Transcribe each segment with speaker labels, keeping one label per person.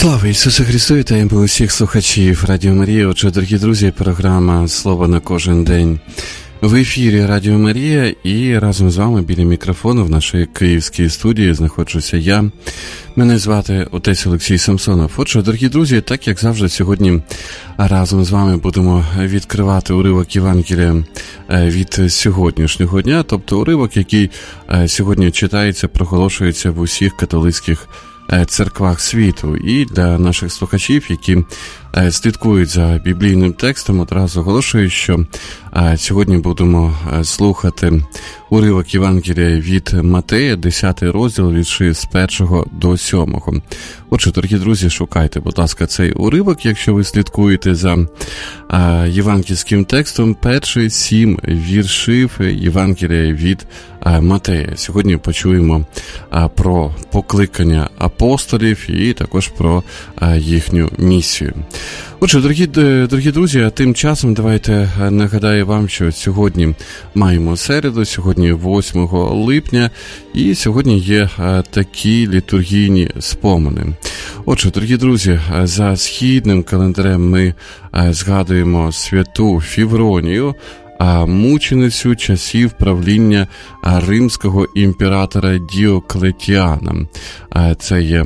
Speaker 1: Слава Ісусу Христу! Вітаємо усіх слухачів Радіо Марія. Отже, дорогі друзі, програма «Слово на кожен день» в ефірі Радіо Марія, і разом з вами біля мікрофону в нашій київській студії знаходжуся я. Мене звати отець Олексій Самсонов. Отже, дорогі друзі, так як завжди, сьогодні разом з вами будемо відкривати уривок Євангелія від сьогоднішнього дня, тобто уривок, який сьогодні читається, проголошується в усіх католицьких церквах світу. І для наших слухачів, які слідкують за біблійним текстом, одразу оголошую, що сьогодні будемо слухати уривок Євангелія від Матея, 10 розділ, вірші з 1 до 7. Отже, дорогі друзі, шукайте, будь ласка, цей уривок, якщо ви слідкуєте за євангельським текстом, перші 7 віршів Євангелія від Матея. Сьогодні почуємо про покликання апостолів і також про їхню місію. Отже, дорогі друзі, а тим часом давайте нагадаю вам, що сьогодні маємо середу, сьогодні 8 липня, і сьогодні є такі літургійні спомини. Отже, дорогі друзі, за східним календарем ми згадуємо святу Фівронію, мученицю часів правління римського імператора Діоклетіана. Це є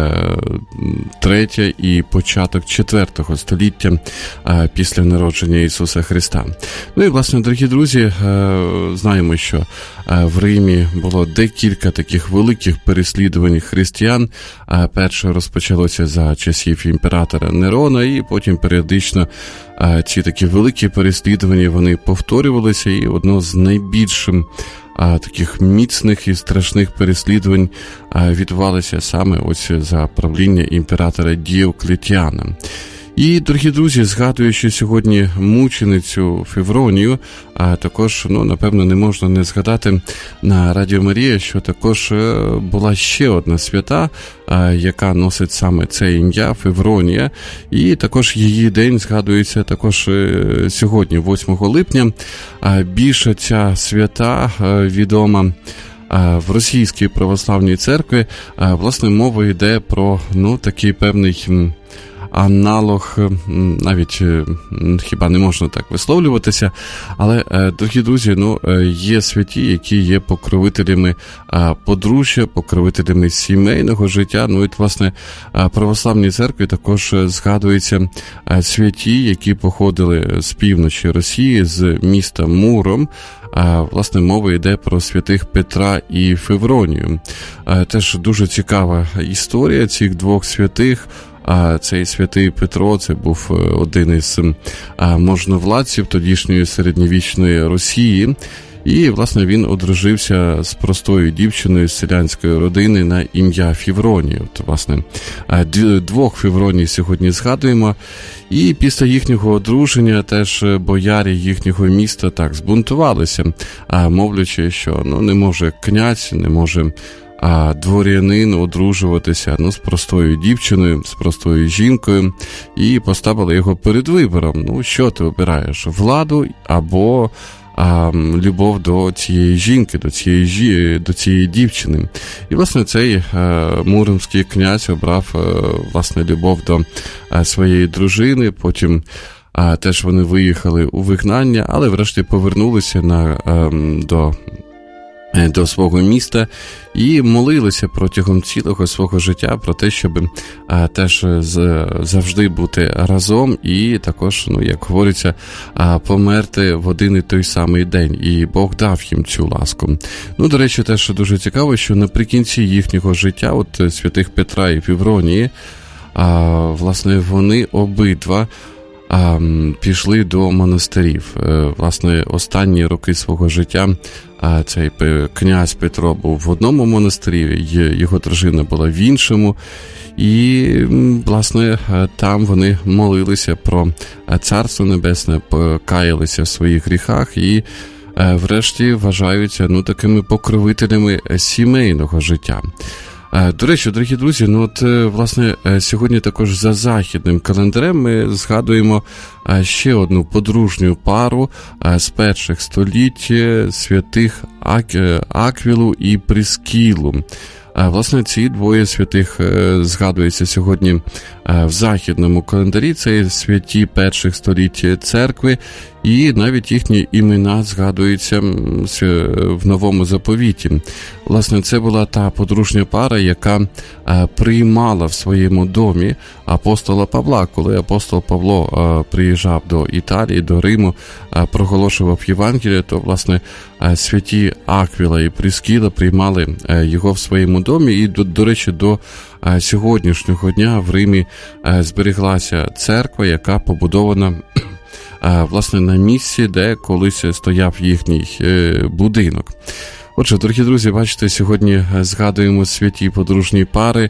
Speaker 1: 3 і початок 4 століття після народження Ісуса Христа. Ну і, власне, дорогі друзі, знаємо, що в Римі було декілька таких великих переслідувань християн. Перше розпочалося за часів імператора Нерона, і потім періодично ці такі великі переслідування, вони повторювалися, і одно з найбільших таких міцних і страшних переслідувань відбувалося саме ось за правління імператора Діоклетіана. І, дорогі друзі, згадую, що сьогодні мученицю Фівронію, а також, напевно, не можна не згадати на Радіо Марія, що також була ще одна свята, яка носить саме це ім'я, Фівронія, і також її день згадується також сьогодні, 8 липня. Більше ця свята відома в Російській православній церкві. Власне, мова йде про, такий певний аналог, навіть хіба не можна так висловлюватися, але, дорогі друзі, є святі, які є покровителями подружжя, покровителями сімейного життя. І, власне, православній церкві також згадуються святі, які походили з півночі Росії, з міста Муром. Власне, мова йде про святих Петра і Февронію. Теж дуже цікава історія цих двох святих. Цей святий Петро, це був один із можновладців тодішньої середньовічної Росії. І, власне, він одружився з простою дівчиною з селянської родини на ім'я Фівронія. Власне, двох Фівроній сьогодні згадуємо. І після їхнього одруження теж боярі їхнього міста так збунтувалися, мовлячи, що не може князь, не може дворянин одружуватися з простою дівчиною, з простою жінкою, і поставили його перед вибором. Що ти обираєш? Владу або любов до цієї жінки, до цієї дівчини. І, власне, цей муромський князь обрав, власне, любов до своєї дружини, потім теж вони виїхали у вигнання, але врешті повернулися до свого міста і молилися протягом цілого свого життя про те, щоб теж завжди бути разом і також, як говориться, померти в один і той самий день. І Бог дав їм цю ласку. До речі, теж дуже цікаво, що наприкінці їхнього життя, от святих Петра і Фівронії, власне, вони обидва пішли до монастирів. Власне, останні роки свого життя цей князь Петро був в одному монастирі, його дружина була в іншому. І, власне, там вони молилися про Царство Небесне, покаялися в своїх гріхах і, врешті, вважаються такими покровителями сімейного життя. До речі, дорогі друзі, власне, сьогодні також за західним календарем ми згадуємо ще одну подружню пару з перших століть святих Аквілу і Прискілу. Власне, ці двоє святих згадуються сьогодні в західному календарі. Це святі перших століть церкви, і навіть їхні імена згадуються в Новому Заповіті. Власне, це була та подружня пара, яка приймала в своєму домі апостола Павла. Коли апостол Павло приїжджав до Італії, до Риму, проголошував Євангеліє, то, власне, святі Аквіла і Пріскіла приймали його в своєму домі. І, до речі, до сьогоднішнього дня в Римі зберіглася церква, яка побудована власне на місці, де колись стояв їхній будинок. Отже, дорогі друзі, бачите, сьогодні згадуємо святі подружні пари.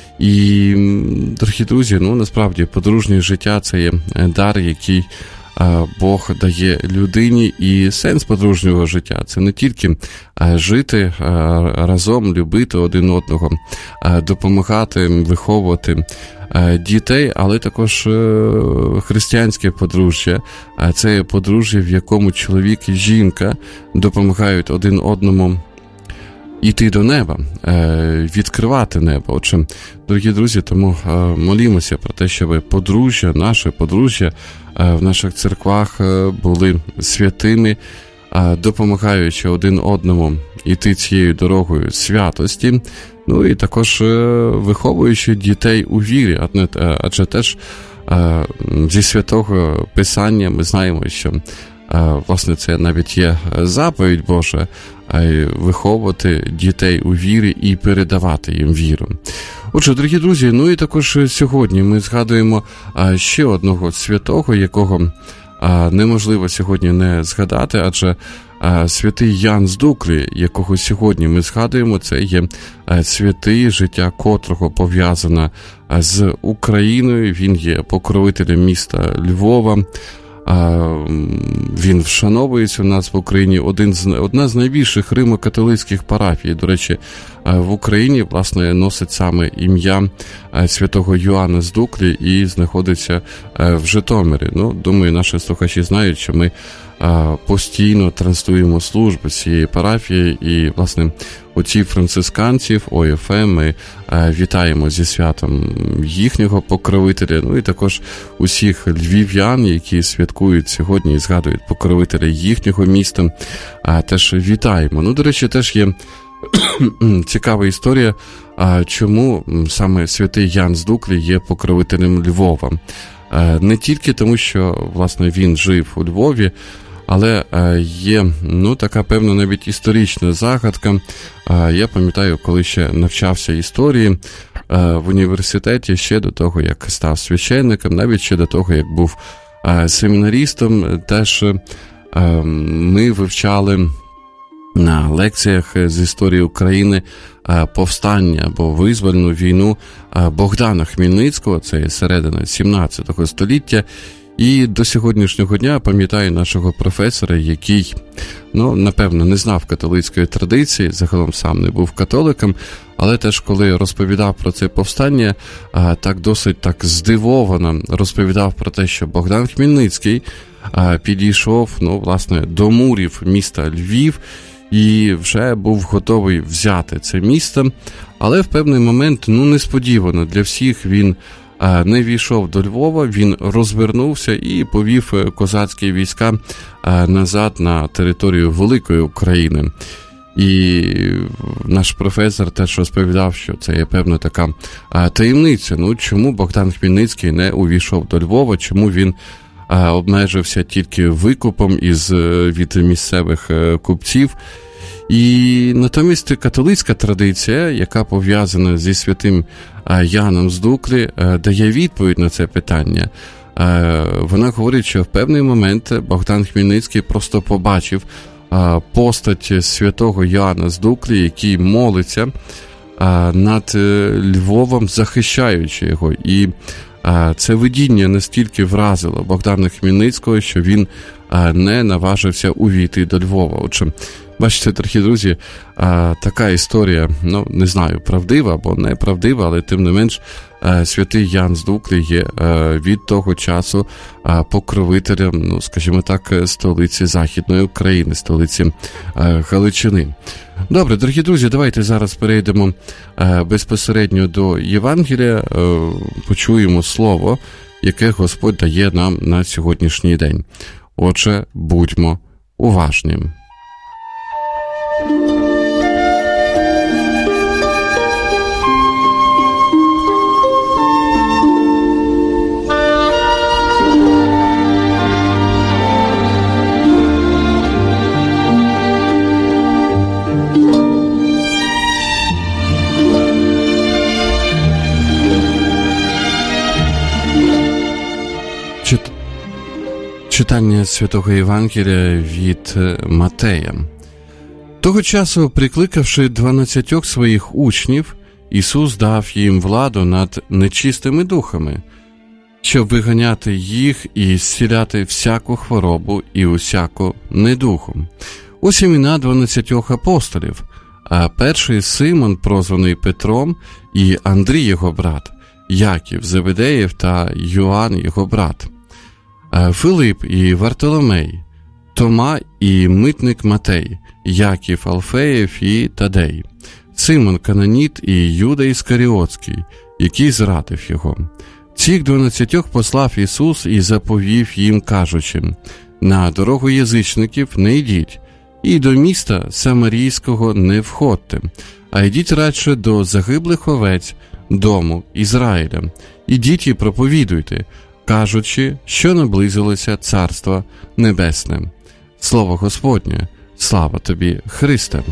Speaker 1: І, дорогі друзі, насправді подружнє життя – це є дар, який Бог дає людині, і сенс подружнього життя – це не тільки жити разом, любити один одного, допомагати, виховувати дітей, але також християнське подружжя. Це є подружжя, в якому чоловік і жінка допомагають один одному йти до неба, відкривати небо. Отже, дорогі друзі, тому молімося про те, щоб подружжя, наше подружжя в наших церквах були святими, допомагаючи один одному йти цією дорогою святості, і також виховуючи дітей у вірі, адже теж зі Святого Писання ми знаємо, що власне це навіть є заповідь Божа, виховувати дітей у вірі і передавати їм віру. Отже, дорогі друзі, і також сьогодні ми згадуємо ще одного святого, якого неможливо сьогодні не згадати, адже святий Ян з Дуклі, якого сьогодні ми згадуємо, це є святий, життя котрого пов'язане з Україною. Він є покровителем міста Львова. Він вшановується у нас в Україні, одна з найбільших римо-католицьких парафій. До речі, в Україні, власне, носить саме ім'я святого Йоанна з Дуклі і знаходиться в Житомирі. Думаю, наші слухачі знають, що ми постійно транслюємо служби з цієї парафії, і, власне, отців францисканців, ОФМ, ми вітаємо зі святом їхнього покровителя, і також усіх львів'ян, які святкують сьогодні і згадують покровителя їхнього міста, теж вітаємо. До речі, теж є цікава історія, чому саме святий Ян з Дуклі є покровителем Львова. Не тільки тому, що, власне, він жив у Львові, але є, така певна навіть історична загадка. Я пам'ятаю, коли ще навчався історії в університеті, ще до того, як став священником, навіть ще до того, як був семінарістом, теж ми вивчали на лекціях з історії України повстання або визвольну війну Богдана Хмельницького, це є середина 17 століття. І до сьогоднішнього дня пам'ятаю нашого професора, який, напевно, не знав католицької традиції, загалом сам не був католиком, але теж коли розповідав про це повстання, досить здивовано розповідав про те, що Богдан Хмельницький підійшов, власне, до мурів міста Львів і вже був готовий взяти це місто, але в певний момент, несподівано для всіх, він не війшов до Львова, він розвернувся і повів козацькі війська назад на територію Великої України. І наш професор теж розповідав, що це є певна така таємниця. Чому Богдан Хмельницький не увійшов до Львова, чому він обмежився тільки викупом від місцевих купців. І натомість католицька традиція, яка пов'язана зі святим Яном з Дуклі, дає відповідь на це питання. Вона говорить, що в певний момент Богдан Хмельницький просто побачив постать святого Йоанна з Дуклі, який молиться над Львовом, захищаючи його. І це видіння настільки вразило Богдана Хмельницького, що він не наважився увійти до Львова. Отже, бачите, дорогі друзі, така історія, не знаю, правдива або неправдива, але тим не менш святий Ян з Дуклі є від того часу покровителем, скажімо так, столиці Західної України, столиці Галичини. Добре, дорогі друзі, давайте зараз перейдемо безпосередньо до Євангелія, почуємо слово, яке Господь дає нам на сьогоднішній день. Отже, будьмо уважні. Читання Святого Євангелія від Матея. Того часу, прикликавши 12 своїх учнів, Ісус дав їм владу над нечистими духами, щоб виганяти їх і зціляти всяку хворобу і усяку недугу. Ось імена 12 апостолів, а перший Симон, прозваний Петром, і Андрій його брат, Яків Зеведеїв та Йоанн його брат, Филип і Вартоломей, Тома і митник Матей, Яків Алфеєв і Тадей, Симон Кананіт і Юда Іскаріотський, який зрадив його. Цих 12 послав Ісус і заповів їм, кажучи: «На дорогу язичників не йдіть, і до міста Самарійського не входьте, а йдіть радше до загиблих овець дому Ізраїля. Ідіть і проповідуйте, кажучи, що наблизилося Царство Небесне». Слово Господнє, слава тобі, Христе!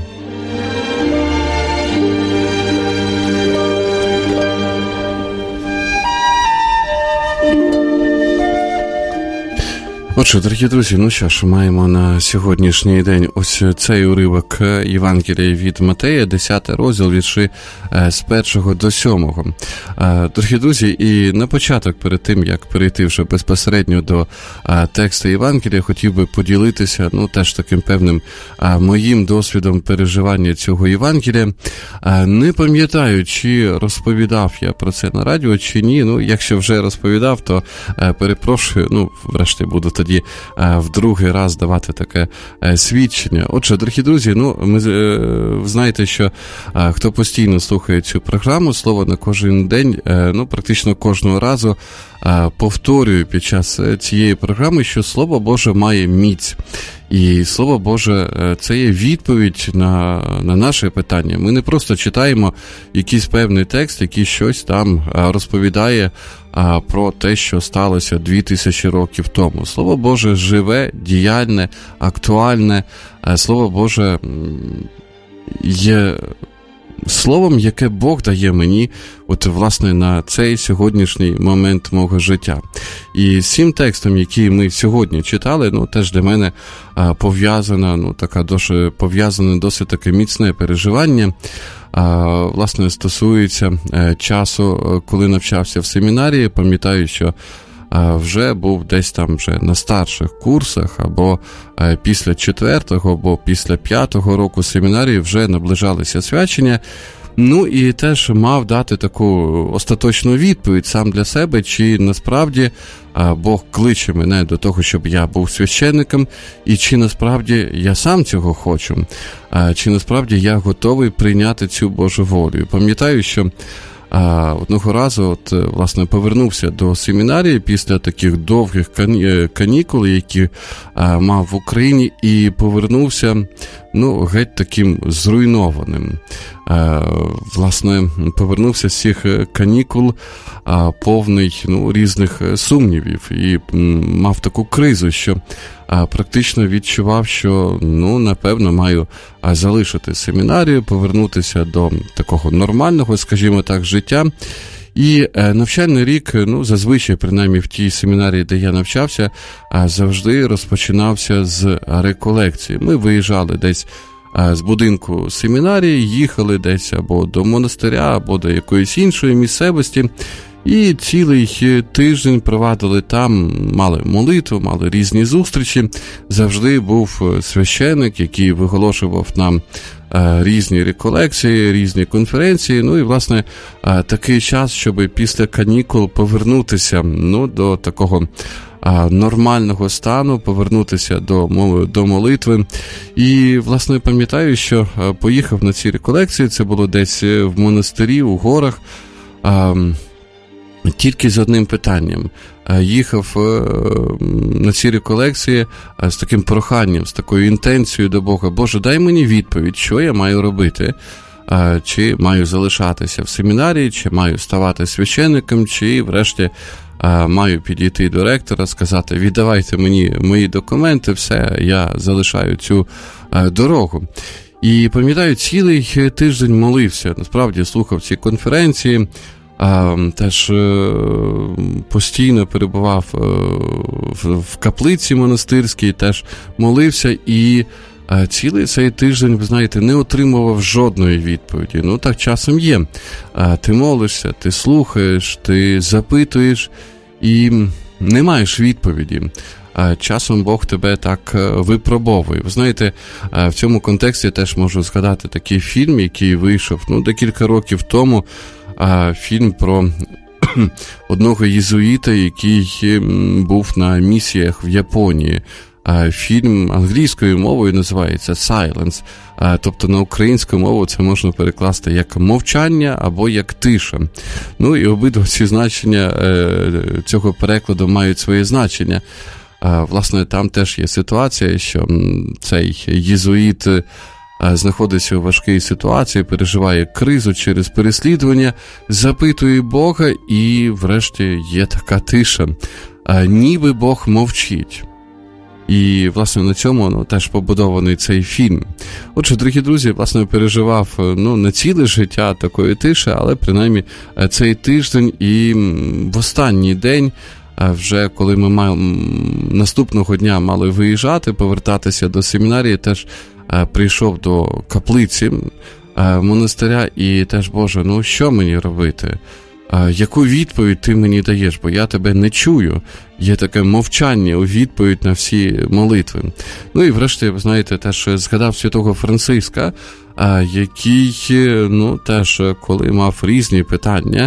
Speaker 1: Отже, дорогі друзі, ну що ж, маємо на сьогоднішній день ось цей уривок Євангелія від Матея, 10 розділ, вірші з 1 до 7. Дорогі друзі, і на початок, перед тим, як перейти вже безпосередньо до тексту Євангелія, хотів би поділитися, теж таким певним моїм досвідом переживання цього Євангелія. Не пам'ятаю, чи розповідав я про це на радіо, чи ні. Якщо вже розповідав, то перепрошую, врешті буду тоді в другий раз давати таке свідчення. Отже, дорогі друзі, ви знаєте, що хто постійно слухає цю програму, слово на кожен день, практично кожного разу повторюю під час цієї програми, що Слово Боже має міць. І Слово Боже, це є відповідь на наше питання. Ми не просто читаємо якийсь певний текст, який щось там розповідає про те, що сталося 2000 років тому. Слово Боже живе, діяльне, актуальне. Слово Боже є словом, яке Бог дає мені, власне, на цей сьогоднішній момент мого життя. І з цим текстом, який ми сьогодні читали, теж для мене пов'язане досить таке міцне переживання. Власне, стосується часу, коли навчався в семінарії. Пам'ятаю, що вже був десь там вже на старших курсах, або після 4-го, або після 5-го року семінарії вже наближалися свячення. І теж мав дати таку остаточну відповідь сам для себе, чи насправді Бог кличе мене до того, щоб я був священником, і чи насправді я сам цього хочу, чи насправді я готовий прийняти цю Божу волю. Пам'ятаю, що одного разу, власне, повернувся до семінарії після таких довгих канікул, які мав в Україні, і повернувся, геть таким зруйнованим. Власне, повернувся з цих канікул повний, різних сумнівів, і мав таку кризу, що практично відчував, що, напевно, маю залишити семінарію, повернутися до такого нормального, скажімо так, життя. І навчальний рік, зазвичай, принаймні в тій семінарії, де я навчався, завжди розпочинався з реколекції. Ми виїжджали десь з будинку семінарії, їхали десь або до монастиря, або до якоїсь іншої місцевості, і цілий тиждень провадили там, мали молитву, мали різні зустрічі. Завжди був священик, який виголошував нам різні реколекції, різні конференції. І, власне, такий час, щоб після канікул повернутися до такого нормального стану, повернутися до молитви. І, власне, пам'ятаю, що поїхав на ці реколекції, це було десь в монастирі, у горах, тільки з одним питанням. Їхав на ці реколекції з таким проханням, з такою інтенцією до Бога: Боже, дай мені відповідь, що я маю робити. Чи маю залишатися в семінарії, чи маю ставати священником, чи врешті маю підійти до ректора, сказати: віддавайте мені мої документи, все, я залишаю цю дорогу. І пам'ятаю, цілий тиждень молився, насправді слухав ці конференції, теж постійно перебував в каплиці монастирській, теж молився, і цілий цей тиждень, ви знаєте, не отримував жодної відповіді. Ну, так часом є. Ти молишся, ти слухаєш, ти запитуєш і не маєш відповіді. Часом Бог тебе так випробовує. Ви знаєте, в цьому контексті теж можу згадати такий фільм, який вийшов декілька років тому. Фільм про одного єзуїта, який був на місіях в Японії. Фільм англійською мовою називається «Silence», тобто на українську мову це можна перекласти як «мовчання» або як «тиша». Ну і обидва ці значення цього перекладу мають своє значення. Власне, там теж є ситуація, що цей єзуїт знаходиться у важкій ситуації, переживає кризу через переслідування, запитує Бога, і врешті є така тиша. Ніби Бог мовчить. І, власне, на цьому теж побудований цей фільм. Отже, дорогі друзі, власне, переживав не ціле життя такої тиші, але принаймні цей тиждень і в останній день, вже коли ми наступного дня мали виїжджати, повертатися до семінарії, теж прийшов до каплиці монастиря і теж: Боже, що мені робити? Яку відповідь ти мені даєш, бо я тебе не чую. Є таке мовчання у відповідь на всі молитви. Ну і врешті, ви знаєте, теж згадав святого Франциска, який, теж, коли мав різні питання,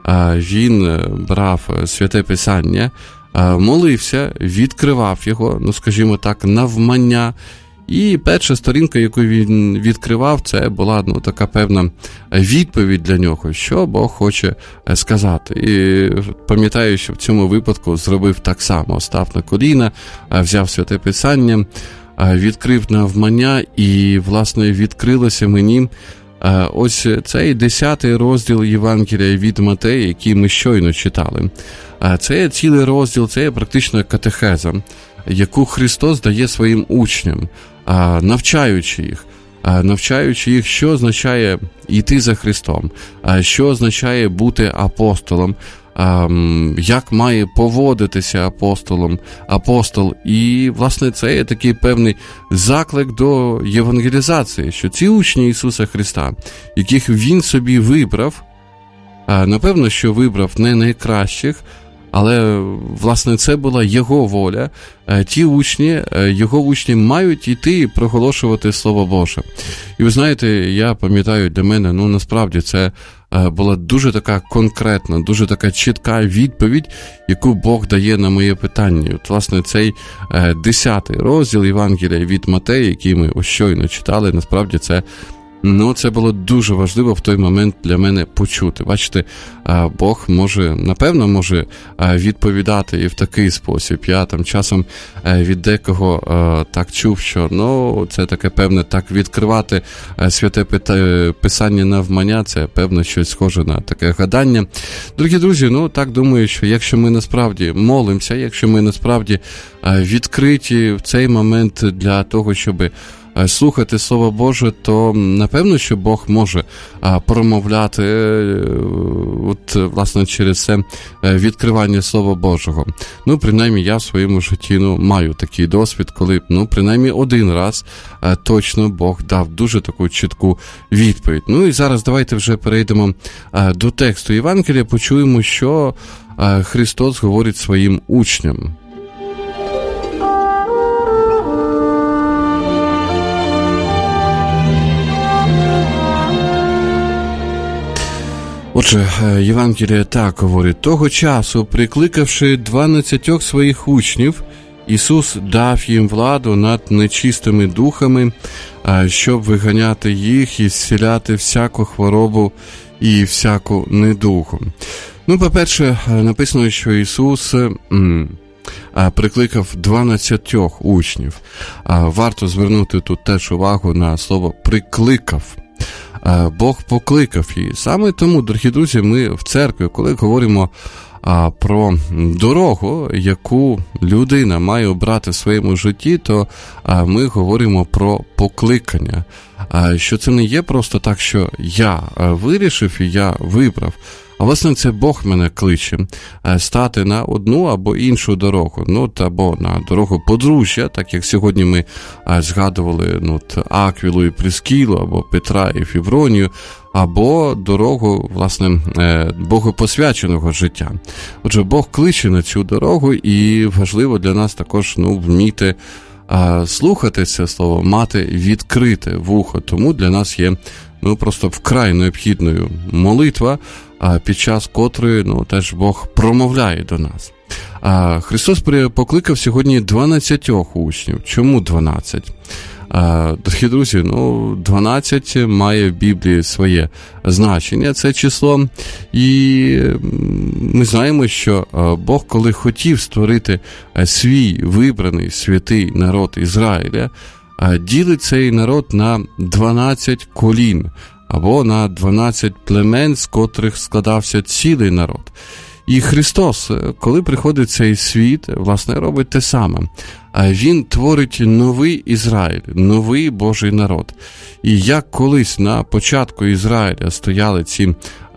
Speaker 1: він брав Святе Писання, молився, відкривав його, скажімо так, навмання. І перша сторінка, яку він відкривав, це була така певна відповідь для нього, що Бог хоче сказати. І пам'ятаю, що в цьому випадку зробив так само: став на коліна, взяв Святе Писання, відкрив навмання, і, власне, відкрилося мені ось цей 10-й розділ Євангелія від Матея, який ми щойно читали. Це є цілий розділ, це є практично катехеза, яку Христос дає своїм учням, навчаючи їх, що означає йти за Христом, що означає бути апостолом, як має поводитися апостол. І, власне, це є такий певний заклик до євангелізації, що ці учні Ісуса Христа, яких Він собі вибрав, напевно, що вибрав не найкращих, але, власне, це була Його воля. Ті учні, Його учні мають йти і проголошувати Слово Боже. І ви знаєте, я пам'ятаю, для мене, насправді, це була дуже така конкретна, дуже така чітка відповідь, яку Бог дає на моє питання. От, власне, цей 10-й розділ Євангелія від Матея, який ми ось щойно читали, насправді це було дуже важливо в той момент для мене почути. Бачите, Бог напевно може відповідати і в такий спосіб. Я там часом від декого так чув, що це таке певне, так відкривати Святе Писання навмання, це певно щось схоже на таке гадання. Дорогі друзі, так думаю, що якщо ми насправді молимося, якщо ми насправді відкриті в цей момент для того, щоб слухати Слово Боже, то напевно, що Бог може промовляти власне через це відкривання Слова Божого. Принаймні, я в своєму житті маю такий досвід, коли, принаймні, один раз точно Бог дав дуже таку чітку відповідь. І зараз давайте вже перейдемо до тексту Євангелія, почуємо, що Христос говорить своїм учням. Отже, Євангеліє так говорить: того часу, прикликавши 12 своїх учнів, Ісус дав їм владу над нечистими духами, щоб виганяти їх і зціляти всяку хворобу і всяку недугу. Ну, по-перше, написано, що Ісус прикликав 12 учнів. Варто звернути тут теж увагу на слово «прикликав». Бог покликав. І саме тому, дорогі друзі, ми в церкві, коли говоримо про дорогу, яку людина має обрати в своєму житті, то ми говоримо про покликання. Що це не є просто так, що я вирішив і я вибрав, а власне це Бог мене кличе стати на одну або іншу дорогу, або на дорогу подружжя, так як сьогодні ми згадували Аквілу і Прискілу, або Петра і Фівронію, або дорогу, власне, богопосвяченого життя. Отже, Бог кличе на цю дорогу, і важливо для нас також вміти слухати це слово, мати відкрите вухо. Тому для нас є просто вкрай необхідною молитва, під час котрої теж Бог промовляє до нас. Христос покликав сьогодні 12 учнів. Чому 12? Дорогі друзі, 12 має в Біблії своє значення, це число. І ми знаємо, що Бог, коли хотів створити свій вибраний святий народ Ізраїля, ділить цей народ на 12 колін, або на 12 племен, з котрих складався цілий народ. І Христос, коли приходить в цей світ, власне, робить те саме. Він творить новий Ізраїль, новий Божий народ. І як колись на початку Ізраїля стояли ці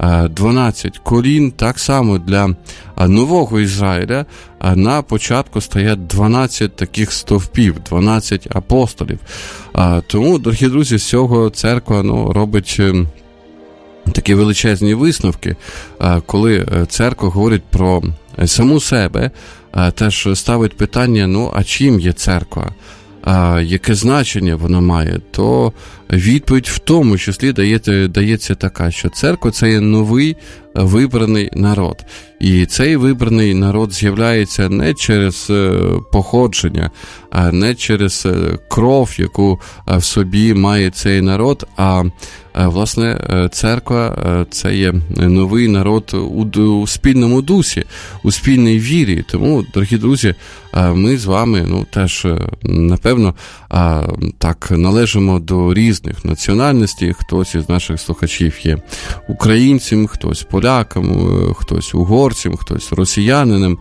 Speaker 1: 12 колін, так само для нового Ізраїля на початку стоять 12 таких стовпів, 12 апостолів. Тому, дорогі друзі, з цього церква робить такі величезні висновки, коли церква говорить про саму себе, теж ставить питання, а чим є церква? Яке значення вона має? То відповідь в тому числі дається така, що церква – це є новий вибраний народ. І цей вибраний народ з'являється не через походження, не через кров, яку в собі має цей народ, а власне церква – це є новий народ у спільному дусі, у спільній вірі. Тому, дорогі друзі, ми з вами теж, напевно, так належимо до різних національностей. Хтось із наших слухачів є українцем, хтось поляком, хтось угорцем, хтось росіянином,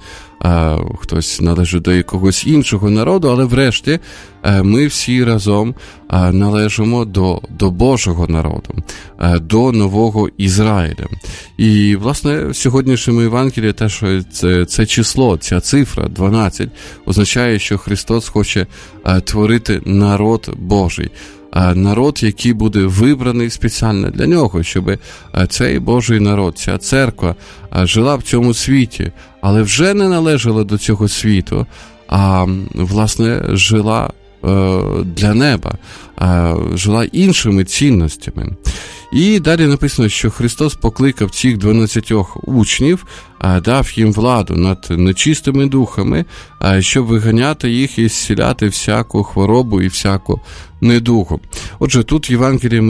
Speaker 1: хтось належить до якогось іншого народу, але врешті ми всі разом належимо до Божого народу, до нового Ізраїля. І, власне, в сьогоднішньому Євангелії теж це число, ця цифра 12 означає, що Христос хоче творити народ Божий. Народ, який буде вибраний спеціально для нього, щоб цей Божий народ, ця церква жила в цьому світі, але вже не належала до цього світу, а, власне, жила для неба, жила іншими цінностями. І далі написано, що Христос покликав цих 12 учнів, дав їм владу над нечистими духами, щоб виганяти їх і зціляти всяку хворобу і всяку недугу. Отже, тут в Євангелії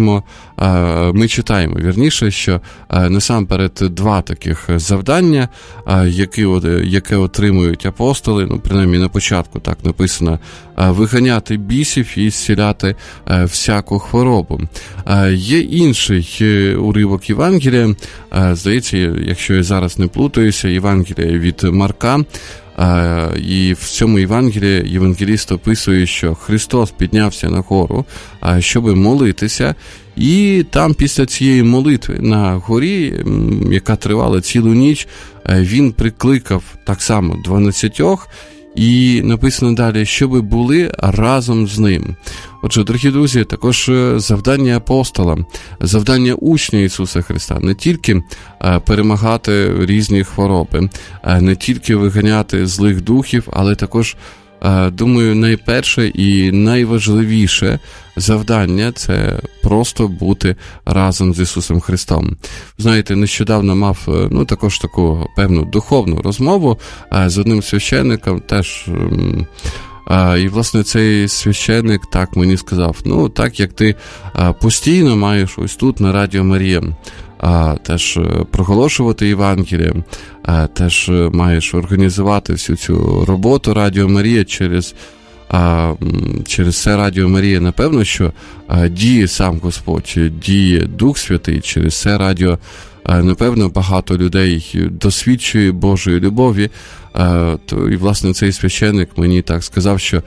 Speaker 1: ми читаємо, вірніше, що насамперед два таких завдання, яке отримують апостоли, принаймні на початку так написано, виганяти бісів і зціляти всяку хворобу. Є інший уривок Євангелія, здається, якщо я зараз не плутаюся, Євангелія від Марка, і в цьому Євангелії євангеліст описує, що Христос піднявся на гору, щоб молитися, і там після цієї молитви на горі, яка тривала цілу ніч, він прикликав так само 12, і написано далі, щоб були разом з ним. Отже, дорогі друзі, також завдання апостола, завдання учня Ісуса Христа не тільки перемагати різні хвороби, не тільки виганяти злих духів, але також думаю, найперше і найважливіше завдання – це просто бути разом з Ісусом Христом. Знаєте, нещодавно мав, також таку певну духовну розмову з одним священником, теж. І, власне, цей священник так мені сказав, так як ти постійно маєш ось тут на Радіо Марія теж проголошувати Євангеліє, теж маєш організувати всю цю роботу Радіо Марія через це Радіо Марія, напевно, що діє сам Господь, діє Дух Святий, через це радіо, напевно, багато людей досвідчує Божої любові. І, власне, цей священник мені так сказав, що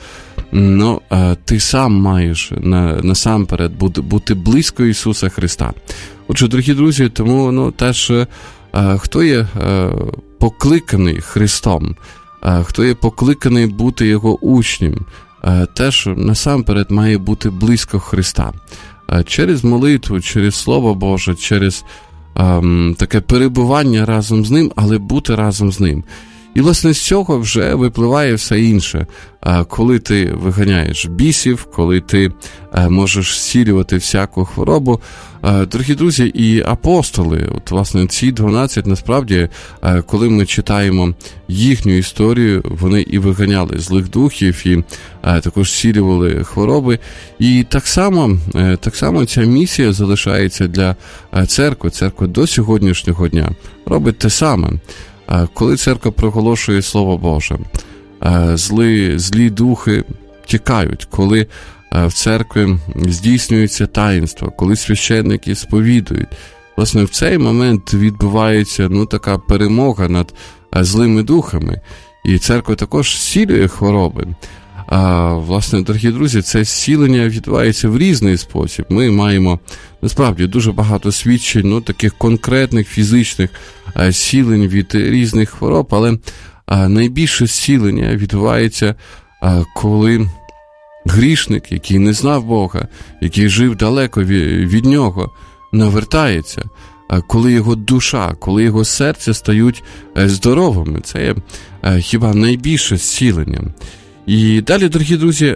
Speaker 1: ти сам маєш насамперед бути близько Ісуса Христа. Отже, дорогі друзі, тому теж хто є покликаний Христом, хто є покликаний бути Його учнем, теж насамперед має бути близько Христа. Через молитву, через Слово Боже, через таке перебування разом з Ним, але бути разом з Ним. І, власне, з цього вже випливає все інше. Коли ти виганяєш бісів, коли ти можеш зцілювати всяку хворобу. Дорогі друзі, і апостоли, власне, ці 12, насправді, коли ми читаємо їхню історію, вони і виганяли злих духів, і також зцілювали хвороби. І так само ця місія залишається для церкви. Церква до сьогоднішнього дня робить те саме. Коли церква проголошує Слово Боже, злі духи тікають, коли в церкві здійснюється таїнство, коли священники сповідують. Власне, в цей момент відбувається така перемога над злими духами, і церква також зцілює хвороби. Власне, дорогі друзі, це зцілення відбувається в різний спосіб. Ми маємо, насправді, дуже багато свідчень, таких конкретних фізичних зцілень від різних хвороб, але найбільше зцілення відбувається, коли грішник, який не знав Бога, який жив далеко від Нього, навертається, коли його душа, коли його серце стають здоровими. Це є хіба найбільше зцілення. І далі, дорогі друзі,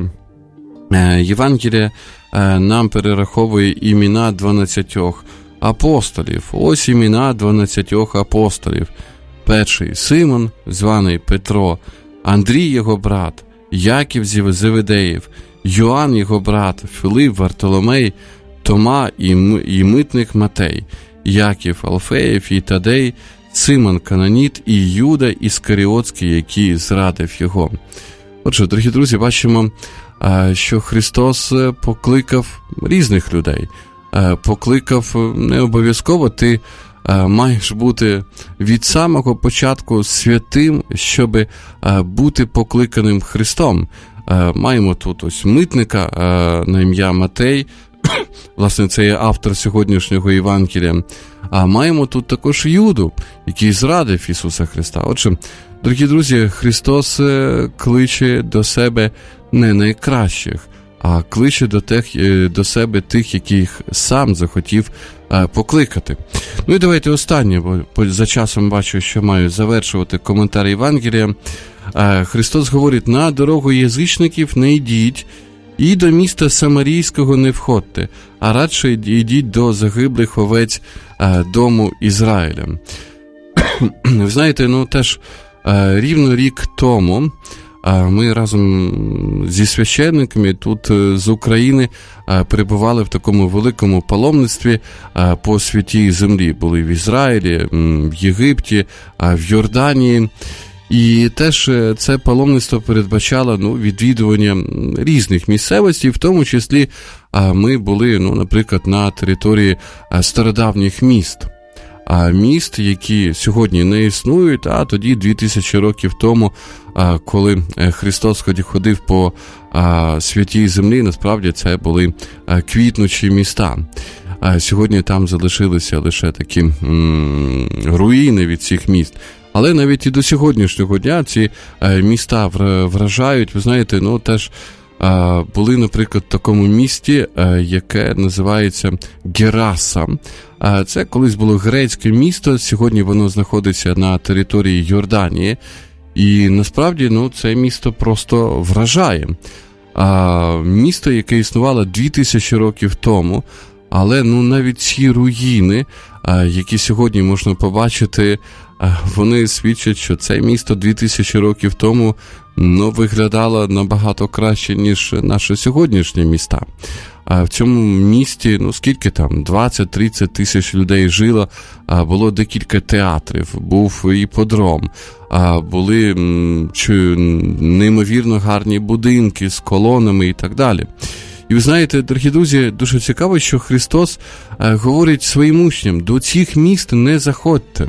Speaker 1: Євангеліє нам перераховує імена 12 апостолів. Ось імена 12 апостолів. Перший – Симон, званий Петро, Андрій його брат, Яків Зеведеїв, Йоанн його брат, Филип, Вартоломей, Тома і митник Матей, Яків Алфеєв і Тадей, Симон Кананіт і Юда Іскаріотський, який зрадив його. Отже, дорогі друзі, бачимо, що Христос покликав різних людей. Покликав не обов'язково, ти маєш бути від самого початку святим, щоб бути покликаним Христом. Маємо тут ось митника на ім'я Матей, власне, це є автор сьогоднішнього Євангелія. А маємо тут також Юду, який зрадив Ісуса Христа. Отже, дорогі друзі, Христос кличе до себе не найкращих, а кличе до себе тих, яких сам захотів покликати. І давайте останнє, бо за часом бачу, що маю завершувати коментар Євангелія. Христос говорить: на дорогу язичників не йдіть, і до міста Самарійського не входьте, а радше йдіть до загиблих овець дому Ізраїля. Ви знаєте, теж рівно рік тому ми разом зі священниками тут з України перебували в такому великому паломництві по святій землі. Були в Ізраїлі, в Єгипті, в Йорданії. І теж це паломництво передбачало відвідування різних місцевостей, в тому числі ми були, наприклад, на території стародавніх міст. Міст, які сьогодні не існують, а тоді 2000 років тому, коли Христос ходив по святій землі, насправді це були квітнучі міста. Сьогодні там залишилися лише такі руїни від цих міст. Але навіть і до сьогоднішнього дня ці міста вражають. Ви знаєте, теж були, наприклад, в такому місті, яке називається Гераса. Це колись було грецьке місто, сьогодні воно знаходиться на території Йорданії. І насправді, це місто просто вражає. Місто, яке існувало 2000 років тому, але навіть ці руїни, які сьогодні можна побачити, вони свідчать, що це місто 2000 років тому виглядало набагато краще, ніж наші сьогоднішні міста. В цьому місті, скільки там, 20-30 тисяч людей жило, було декілька театрів, був іпподром, були неймовірно гарні будинки з колонами і так далі. І ви знаєте, дорогі друзі, дуже цікаво, що Христос говорить своїм учням: до цих міст не заходьте.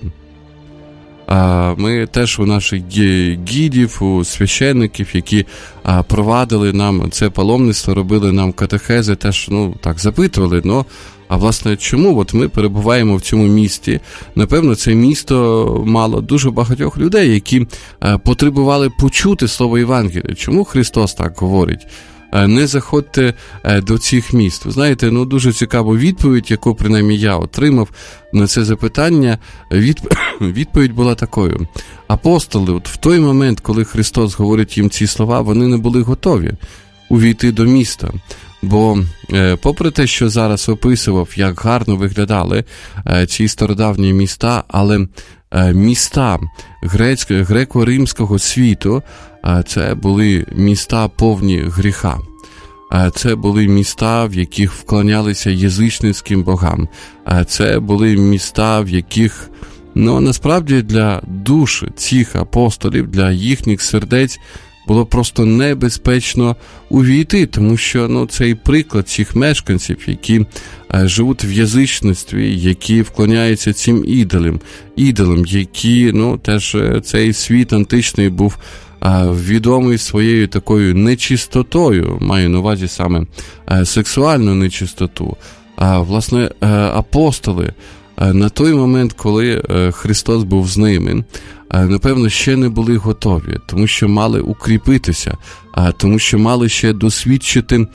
Speaker 1: Ми теж у наших гідів, у священників, які провадили нам це паломництво, робили нам катехези, теж, запитували, а власне, чому от ми перебуваємо в цьому місті? Напевно, це місто мало дуже багатьох людей, які потребували почути слово Євангелія. Чому Христос так говорить? Не заходьте до цих міст. Ви знаєте, дуже цікаву відповідь, яку принаймні я отримав на це запитання. Відповідь була такою: апостоли, в той момент, коли Христос говорить їм ці слова, вони не були готові увійти до міста. Бо попри те, що зараз описував, як гарно виглядали ці стародавні міста, але міста греко-римського світу, це були міста повні гріха. Це були міста, в яких вклонялися язичницьким богам. Це були міста, в яких, насправді, для душ цих апостолів, для їхніх сердець було просто небезпечно увійти, тому що цей приклад цих мешканців, які живуть в язичництві, які вклоняються цим ідолам, які, теж цей світ античний був відомий своєю такою нечистотою, маю на увазі саме сексуальну нечистоту. Власне, апостоли на той момент, коли Христос був з ними, напевно, ще не були готові, тому що мали укріпитися, тому що мали ще досвідчити,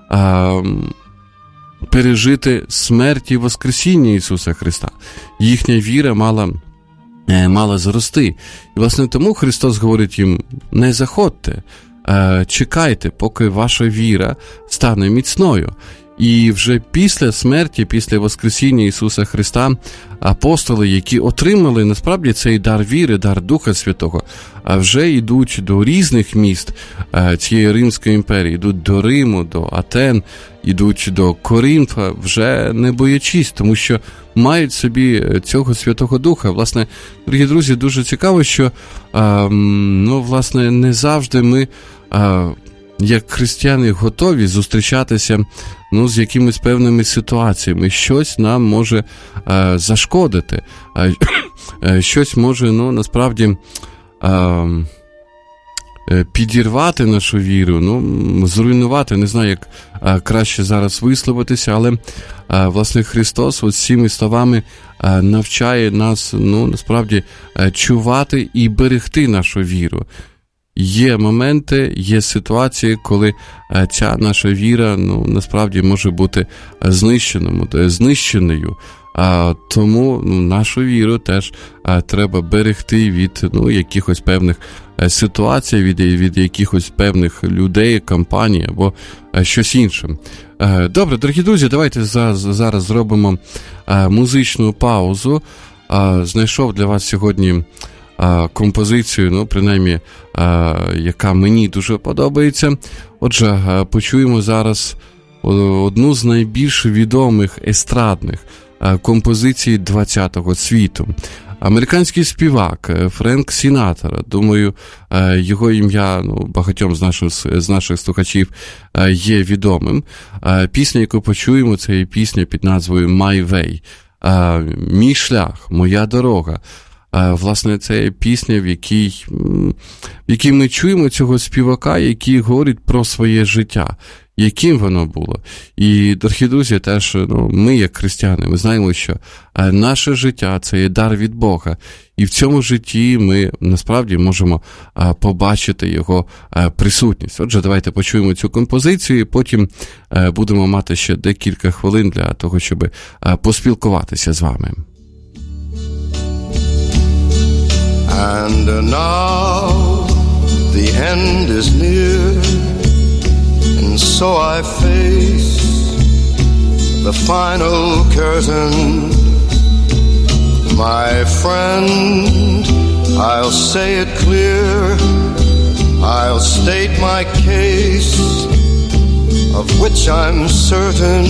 Speaker 1: пережити смерть і воскресіння Ісуса Христа. Їхня віра мала зрости. І, власне, тому Христос говорить їм: не заходьте, чекайте, поки ваша віра стане міцною. І вже після смерті, після воскресіння Ісуса Христа, апостоли, які отримали насправді цей дар віри, дар Духа Святого, вже йдуть до різних міст цієї Римської імперії, йдуть до Риму, до Атен, йдуть до Коринфа, вже не боячись, тому що мають собі цього Святого Духа. Власне, дорогі друзі, дуже цікаво, що власне, не завжди ми, як християни, готові зустрічатися з якимись певними ситуаціями. Щось нам може зашкодити, щось може, насправді, підірвати нашу віру, зруйнувати, не знаю, як краще зараз висловитися, але, власне, Христос ось цими словами навчає нас, насправді, чувати і берегти нашу віру. Є моменти, є ситуації, коли ця наша віра, насправді, може бути знищеною. Тому нашу віру теж треба берегти від якихось певних ситуацій, від якихось певних людей, компаній або щось інше. Добре, дорогі друзі, давайте зараз зробимо музичну паузу. Знайшов для вас сьогодні композицію, принаймні, яка мені дуже подобається. Отже, почуємо зараз одну з найбільш відомих естрадних композицій ХХ світу. Американський співак Френк Сінатра, думаю, його ім'я багатьом з наших слухачів є відомим. Пісня, яку почуємо, це є пісня під назвою «My Way», «Мій шлях», «Моя дорога». Власне, це пісня, в якій ми чуємо цього співака, який говорить про своє життя, яким воно було. І, дорогі друзі, теж ми, як християни, ми знаємо, що наше життя – це є дар від Бога. І в цьому житті ми, насправді, можемо побачити його присутність. Отже, давайте почуємо цю композицію, і потім будемо мати ще декілька хвилин для того, щоб поспілкуватися з вами.
Speaker 2: And now end is near, and so I face the final curtain. My friend, I'll say it clear, I'll state my case, of which I'm certain.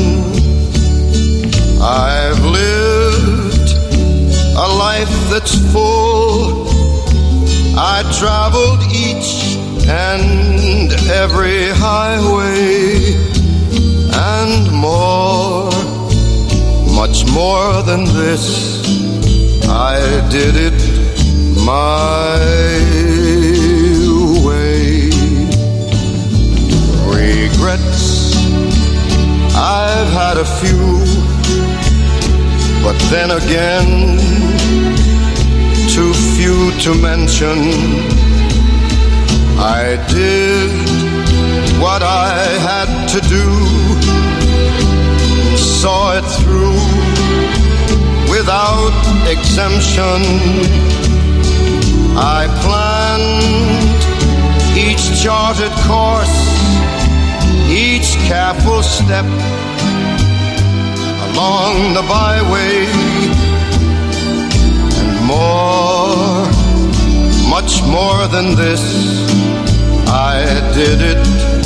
Speaker 2: I've lived a life that's full. I traveled each and every highway, and more, much more than this, I did it my way. Regrets, I've had a few, but then again, too few to mention. I did what I had to do, saw it through without exemption. I planned each charted course, each careful step along the byway, and more, much more than this, I did it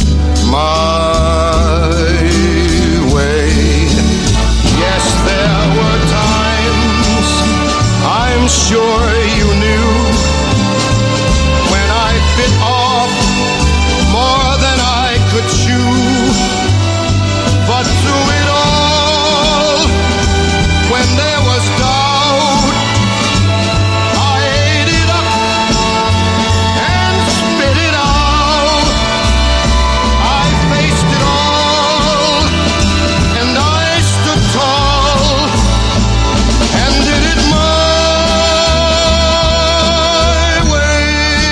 Speaker 2: my way. Yes, there were times, I'm sure you knew, when I bit off more than I could chew. But through it all, when there was doubt, I ate it up and spit it out. I faced it all, and I stood tall and did it my way.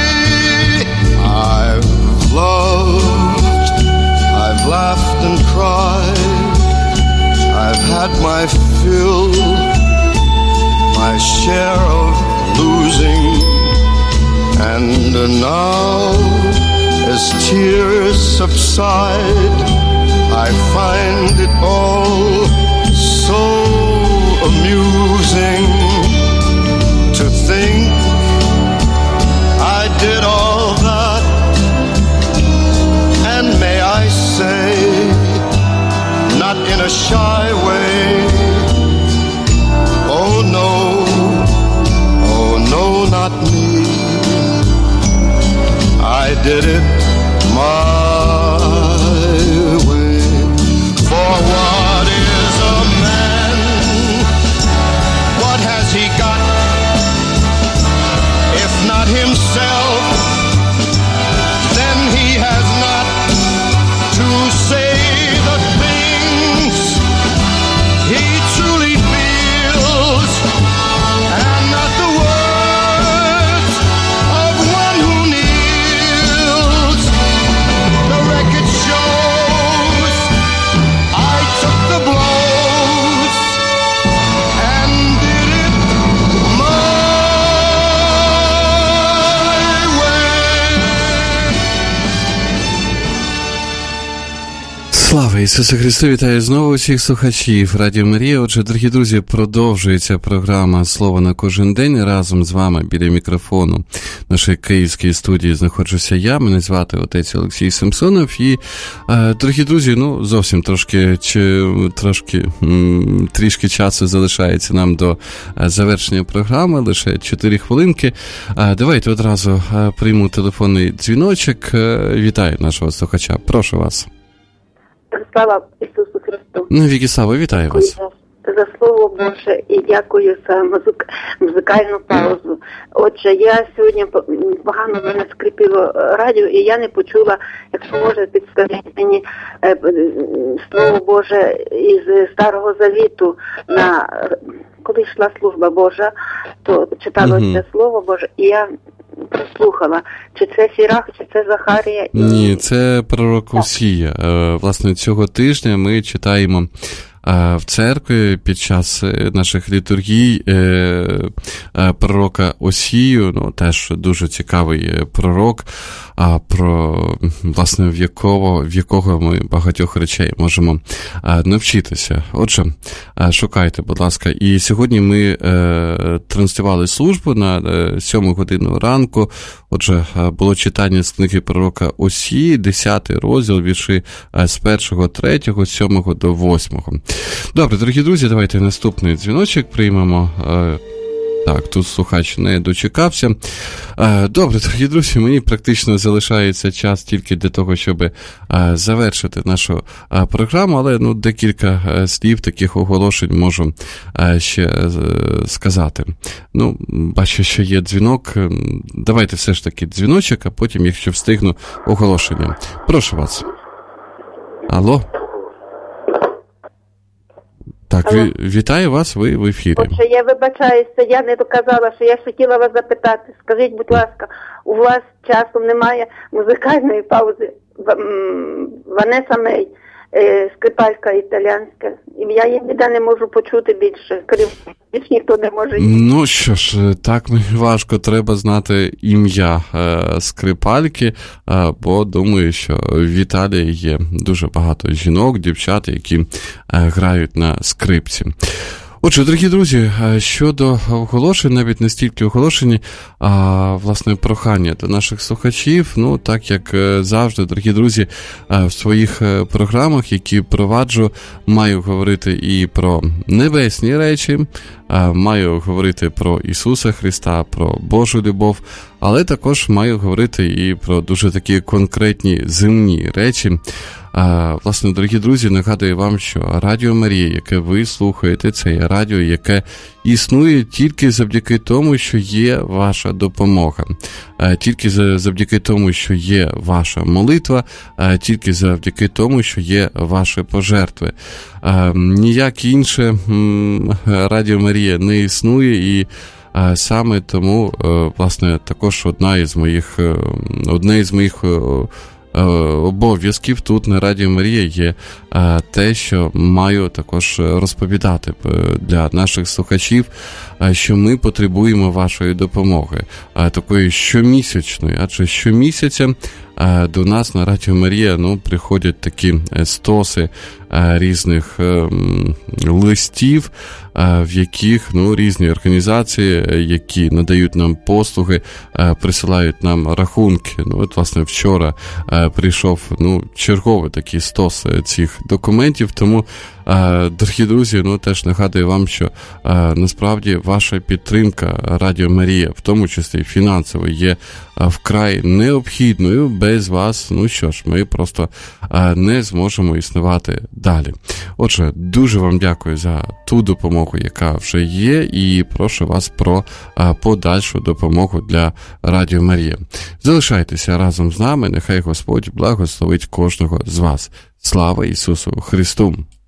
Speaker 2: I've loved, I've laughed and cried, I've had my fill, my share of losing, and now, as tears subside, I find it all so amusing to think I did all that, and may I say, not in a shy way. Oh no, not me. I did it my way. For what is a man? What has he got? If not himself, then he has not to say the things he truly feels, and not the words of one who kneels. The record shows I took the blows and did it my way.
Speaker 1: Слава Ісусу Христу! Вітаю знову усіх слухачів Радіо Марія. Отже, дорогі друзі, продовжується програма «Слово на кожен день». Разом з вами біля мікрофону нашої київської студії знаходжуся я. Мене звати отець Олексій Самсонов. І, дорогі друзі, зовсім трішки часу залишається нам до завершення програми, лише 4 хвилинки. Давайте одразу прийму телефонний дзвіночок. Вітаю нашого слухача. Прошу вас.
Speaker 3: Слава Ісусу Христу.
Speaker 1: Навіки слава, вітаю вас.
Speaker 3: За Слово Боже і дякую за музикальну паузу. Отже, я сьогодні погано мене скрипіло радіо, і я не почула, якщо може підскажіть мені Слово Боже із Старого Завіту, коли йшла служба Божа, то читалося Слово Боже, і я прослухала, чи це Сірах, чи це Захарія.
Speaker 1: Ні, це пророк Осія. Власне, цього тижня ми читаємо в церкві під час наших літургій пророка Осію, ну, теж дуже цікавий пророк, про, власне, в якого ми багатьох речей можемо навчитися. Отже, шукайте, будь ласка. І сьогодні ми транслювали службу на 7 годину ранку. Отже, було читання з книги пророка Осії, 10 розділ, вірші з 1, 3, 7 до 8. Добре, дорогі друзі, давайте наступний дзвіночок приймемо. Так, тут слухач не дочекався. Добре, дорогі друзі, мені практично залишається час тільки для того, щоб завершити нашу програму, але декілька слів, таких оголошень можу ще сказати. Бачу, що є дзвінок. Давайте все ж таки дзвіночок, а потім, якщо встигну, оголошення. Прошу вас. Алло? Так, вітаю вас, ви в ефірі.
Speaker 3: Отже, я вибачаюся, я не доказала, що я хотіла вас запитати. Скажіть, будь ласка, у вас часом немає музикальної паузи? Ванеса Мей, скрипалька італійська. Я її ніде не можу почути більше. Більш ніхто не може.
Speaker 1: Ну що ж, так мені важко, треба знати ім'я скрипальки, бо думаю, що в Італії є дуже багато жінок, дівчат, які грають на скрипці. Отже, дорогі друзі, щодо оголошень, навіть не стільки оголошень, а, власне, прохання до наших слухачів, так як завжди, дорогі друзі, в своїх програмах, які проваджу, маю говорити і про небесні речі, маю говорити про Ісуса Христа, про Божу любов, але також маю говорити і про дуже такі конкретні земні речі. Власне, дорогі друзі, нагадую вам, що Радіо Марія, яке ви слухаєте, це є радіо, яке існує тільки завдяки тому, що є ваша допомога. Тільки завдяки тому, що є ваша молитва, тільки завдяки тому, що є ваші пожертви. Ніяк інше Радіо Марія не існує, і саме тому, власне, також одне із моїх обов'язків тут на Радіо Марія є те, що маю також розповідати для наших слухачів, що ми потребуємо вашої допомоги, такої щомісячної, адже щомісяця до нас на Радіо Марія приходять такі стоси різних листів, в яких різні організації, які надають нам послуги, присилають нам рахунки. От, власне, вчора прийшов черговий такий стос цих документів, тому, дорогі друзі, теж нагадую вам, що насправді ваша підтримка Радіо Марія, в тому числі фінансово, є вкрай необхідною. Без вас, ми просто не зможемо існувати далі. Отже, дуже вам дякую за ту допомогу, яка вже є, і прошу вас про подальшу допомогу для Радіо Марія. Залишайтеся разом з нами, нехай Господь благословить кожного з вас. Слава Ісусу Христу!